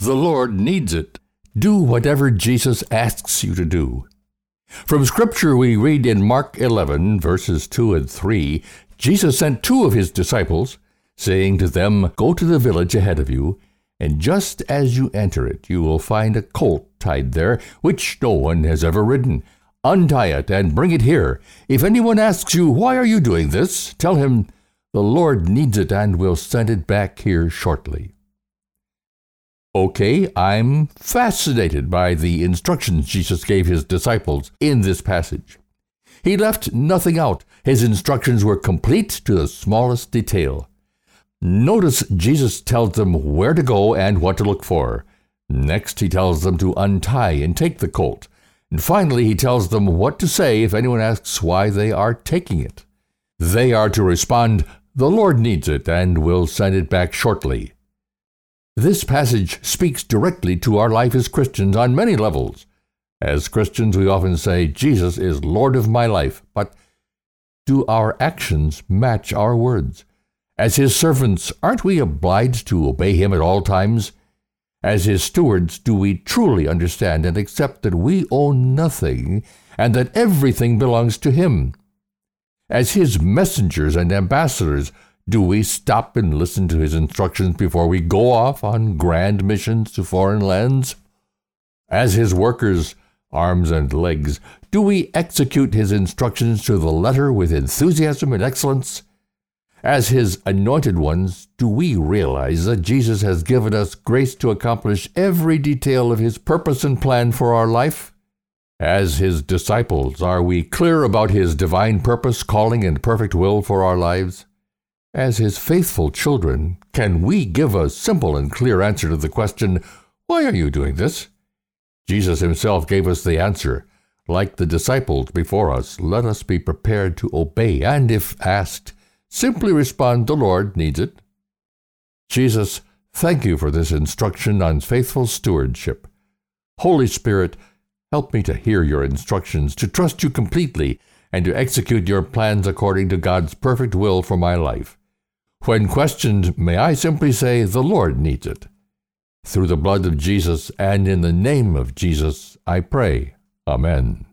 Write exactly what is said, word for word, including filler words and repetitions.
The Lord needs it. Do whatever Jesus asks you to do. From Scripture we read in Mark eleven, verses two and three, Jesus sent two of his disciples, saying to them, "Go to the village ahead of you, and just as you enter it, you will find a colt tied there, which no one has ever ridden. Untie it and bring it here. If anyone asks you, 'Why are you doing this?' tell him, 'The Lord needs it and will send it back here shortly.'" Okay, I'm fascinated by the instructions Jesus gave his disciples in this passage. He left nothing out. His instructions were complete to the smallest detail. Notice Jesus tells them where to go and what to look for. Next, he tells them to untie and take the colt. And finally, he tells them what to say if anyone asks why they are taking it. They are to respond, "The Lord needs it and will send it back shortly." This passage speaks directly to our life as Christians on many levels. As Christians, we often say, "Jesus is Lord of my life," but do our actions match our words? As his servants, aren't we obliged to obey him at all times? As his stewards, do we truly understand and accept that we own nothing and that everything belongs to him? As his messengers and ambassadors, do we stop and listen to his instructions before we go off on grand missions to foreign lands? As his workers, arms and legs, do we execute his instructions to the letter with enthusiasm and excellence? As his anointed ones, do we realize that Jesus has given us grace to accomplish every detail of his purpose and plan for our life? As his disciples, are we clear about his divine purpose, calling, and perfect will for our lives? As his faithful children, can we give a simple and clear answer to the question, "Why are you doing this?" Jesus himself gave us the answer. Like the disciples before us, let us be prepared to obey, and if asked, simply respond, "The Lord needs it." Jesus, thank you for this instruction on faithful stewardship. Holy Spirit, help me to hear your instructions, to trust you completely, and to execute your plans according to God's perfect will for my life. When questioned, may I simply say, "The Lord needs it." Through the blood of Jesus and in the name of Jesus, I pray. Amen.